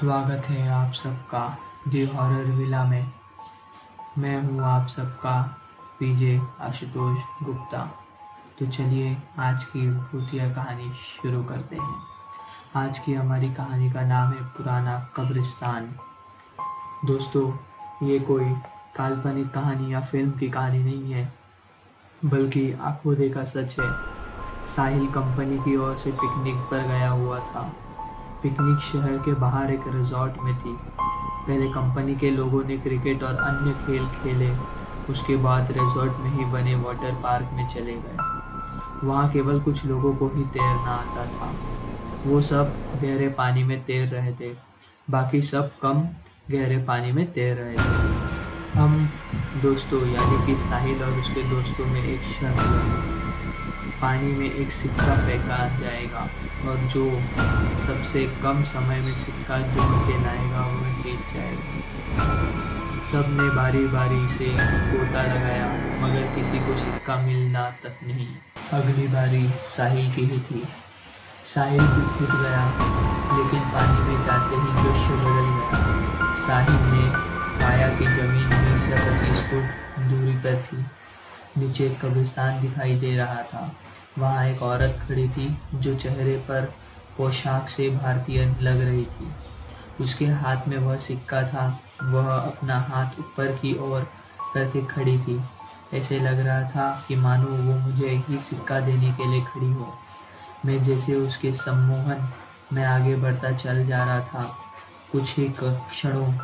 स्वागत है आप सबका दी हॉरर विला में। मैं हूँ आप सबका पीजे आशुतोष गुप्ता। तो चलिए आज की भूतिया कहानी शुरू करते हैं। आज की हमारी कहानी का नाम है पुराना कब्रिस्तान। दोस्तों, ये कोई काल्पनिक कहानी या फिल्म की कहानी नहीं है, बल्कि आंखों देखा सच है। साहिल कंपनी की ओर से पिकनिक पर गया हुआ था। पिकनिक शहर के बाहर एक रिजॉर्ट में थी। पहले कंपनी के लोगों ने क्रिकेट और अन्य खेल खेले, उसके बाद रिजॉर्ट में ही बने वाटर पार्क में चले गए। वहाँ केवल कुछ लोगों को ही तैरना आता था। वो सब गहरे पानी में तैर रहे थे, बाकी सब कम गहरे पानी में तैर रहे थे। हम दोस्तों यानी कि साहिल और उसके दोस्तों में एक शर्त हुई। पानी में एक सिक्का फेंका जाएगा और जो सबसे कम समय में सिक्का ढूंढ के लाएगा वह जीत जाएगा। सब ने बारी बारी से गोता लगाया, मगर किसी को सिक्का मिलना तक नहीं। अगली बारी साहिल की ही थी। साहिल भी कूद गया, लेकिन पानी में जाते ही दृश्य बदल गया। साहिल ने पाया कि जमीन 20 या 25 फुट दूरी पर थी। नीचे एक कब्रिस्तान दिखाई दे रहा था। वहाँ एक औरत खड़ी थी जो चेहरे पर पोशाक से भारतीय लग रही थी। उसके हाथ में वह सिक्का था। वह अपना हाथ ऊपर की ओर करके खड़ी थी। ऐसे लग रहा था कि मानो वो मुझे ही सिक्का देने के लिए खड़ी हो। मैं जैसे उसके सम्मोहन में आगे बढ़ता चल जा रहा था। कुछ ही क्षणों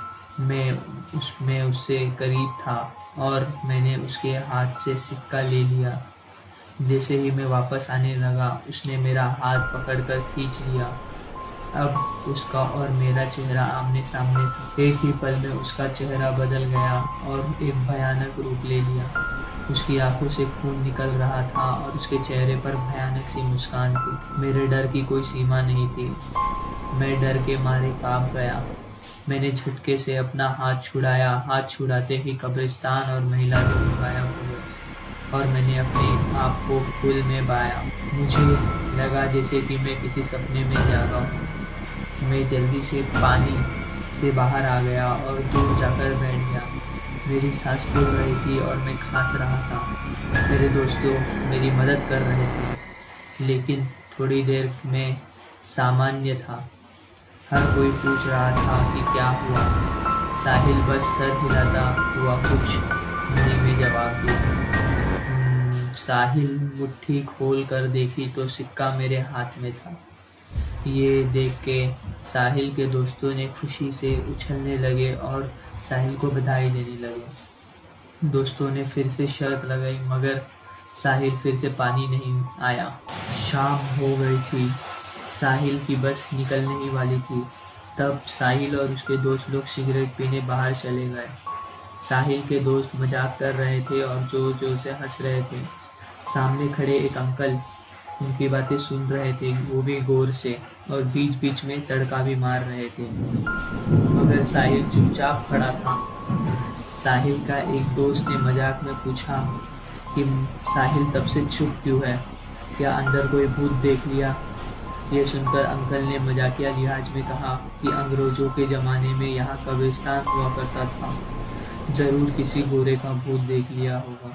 में उससे करीब था और मैंने उसके हाथ से सिक्का ले लिया। जैसे ही मैं वापस आने लगा, उसने मेरा हाथ पकड़कर खींच लिया। अब उसका और मेरा चेहरा आमने सामने था। एक ही पल में उसका चेहरा बदल गया और एक भयानक रूप ले लिया। उसकी आंखों से खून निकल रहा था और उसके चेहरे पर भयानक सी मुस्कान थी। मेरे डर की कोई सीमा नहीं थी। मैं डर के मारे कांप गया। मैंने झटके से अपना हाथ छुड़ाया। हाथ छुड़ाते ही कब्रिस्तान और महिला दोनों गायब हो गए और मैंने अपने आप को पुल में पाया। मुझे लगा जैसे कि मैं किसी सपने में जागा हूँ। मैं जल्दी से पानी से बाहर आ गया और दूर जाकर बैठ गया। मेरी सांस फूल रही थी और मैं खांस रहा था। मेरे दोस्तों मेरी मदद कर रहे थे, लेकिन थोड़ी देर में सामान्य था। हर कोई पूछ रहा था कि क्या हुआ। साहिल बस सर हिलाता हुआ कुछ नहीं में जवाब दिया। साहिल मुट्ठी खोल कर देखी तो सिक्का मेरे हाथ में था। ये देख के साहिल के दोस्तों ने खुशी से उछलने लगे और साहिल को बधाई देने लगे। दोस्तों ने फिर से शर्त लगाई, मगर साहिल फिर से पानी नहीं आया। शाम हो गई थी। साहिल की बस निकलने ही वाली थी। तब साहिल और उसके दोस्त लोग सिगरेट पीने बाहर चले गए। साहिल के दोस्त मजाक कर रहे थे और जोर जोर से हंस रहे थे। सामने खड़े एक अंकल उनकी बातें सुन रहे थे, वो भी गौर से, और बीच बीच में तड़का भी मार रहे थे, मगर साहिल चुपचाप खड़ा था। साहिल का एक दोस्त ने मजाक में पूछा कि साहिल तब से चुप क्यों है, क्या अंदर कोई भूत देख लिया? ये सुनकर अंकल ने मजाकिया लिहाज में कहा कि अंग्रेजों के ज़माने में यहाँ कब्रिस्तान हुआ करता था, ज़रूर किसी गोरे का भूत देख लिया होगा।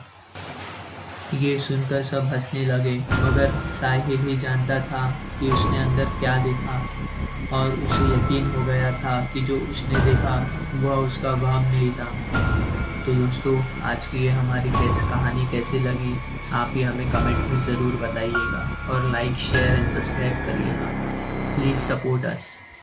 ये सुनकर सब हंसने लगे, मगर साहिल ही जानता था कि उसने अंदर क्या देखा, और उसे यकीन हो गया था कि जो उसने देखा वह उसका वहम नहीं था। तो दोस्तों, आज की ये हमारी कहानी कैसी लगी आप ही हमें कमेंट में ज़रूर बताइएगा और लाइक शेयर एंड सब्सक्राइब करिएगा। Please support us.